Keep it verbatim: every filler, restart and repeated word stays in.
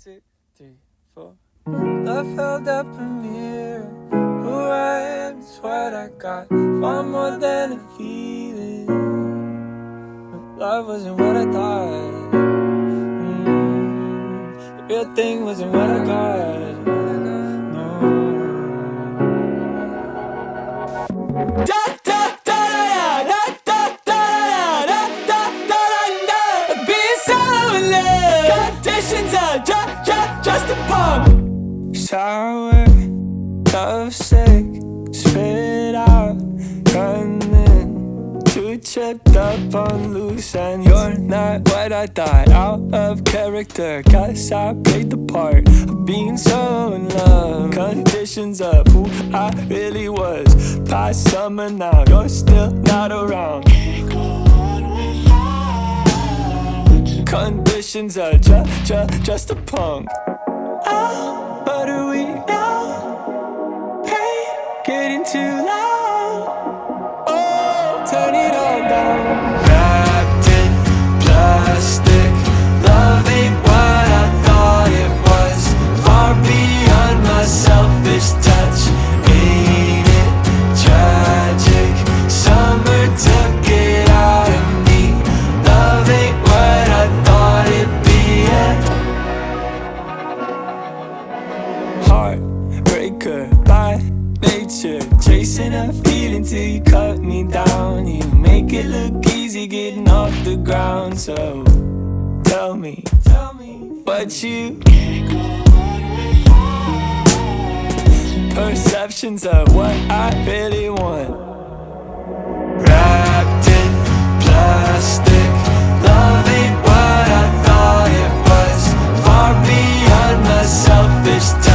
two, three, four. Love held up a mirror. Who I am is what I got. Far more than a feeling. But love wasn't what I thought. Mm, the real thing wasn't what I got. No. Da da da da da da da da da da. Being so in love. Conditions are just just just a pump. Sour, love sick, spit out, running. Too tripped up on loose and you're not what I thought. Out of character, guess I played the part of being so in love. Conditions of who I really was. Past summer now, you're still not around. Conditions are just, just, just a punk. Oh, what are we now? Hey, getting too loud. Oh, turn it all down. Wrapped in plastic, love ain't what I thought it was. Far beyond my selfish touch. Ain't it tragic? Summer took it out of me. Love ain't what I thought it'd be. Heartbreaker by nature, chasing a feeling till you cut me down. You make it look easy getting off the ground. So tell me, tell me what you perceptions of what I really want. Wrapped in plastic, love ain't what I thought it was. Far beyond my selfish time.